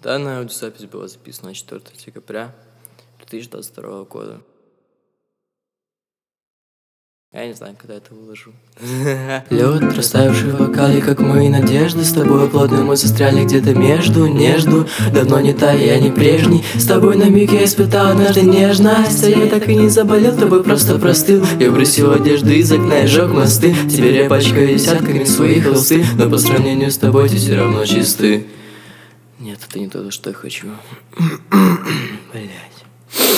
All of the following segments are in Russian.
Данная аудиозапись была записана 4 декабря 2022 года. Я не знаю, когда это выложу. Лед, растаявший в бокале, как мои надежды. С тобой плотно мы застряли где-то между. Давно не та, я не прежний. С тобой на миг я испытал однажды нежность. А я так и не заболел, тобой просто простыл. Я бросил одежды из окна и жег мосты. Теперь я пачкаю десятками свои холсты. Но по сравнению с тобой ты все равно чисты. Нет, это не то, что я хочу. Блять.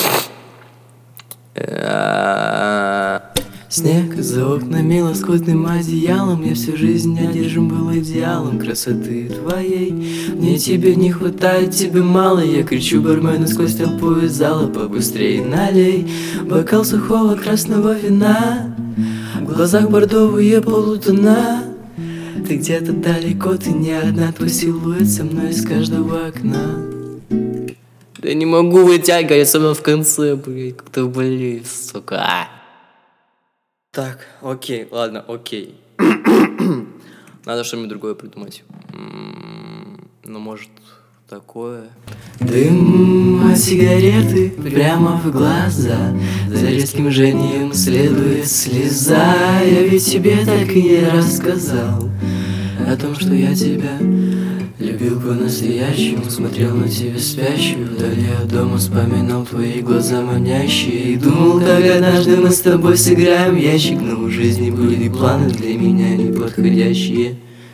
Снег за окнами лоскутным одеялом. Я всю жизнь одержим был идеалом красоты твоей. Мне тебе не хватает, тебе мало. Я кричу бармену сквозь толпу из зала: побыстрее налей бокал сухого красного вина. В глазах бордовые полутона. Ты где-то далеко, ты не одна. Твой силуэт со мной из каждого окна. Да не могу вытягивать, со мной в конце, блядь, как-то болеет, сука. Так, окей, ладно, окей. Надо что-нибудь другое придумать. Ну, может, такое. Дым от сигареты прямо в глаза. За резким жжением следует слеза. Я ведь тебе так и не рассказал о том, что я тебя любил по-настоящему. Смотрел на тебя спящую вдали от дома, вспоминал твои глаза манящие. И думал, как однажды мы с тобой сыграем в ящик. Но в жизни были планы для меня неподходящие.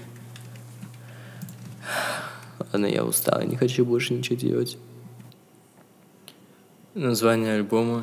Ладно, я устал, я не хочу больше ничего делать. Название альбома.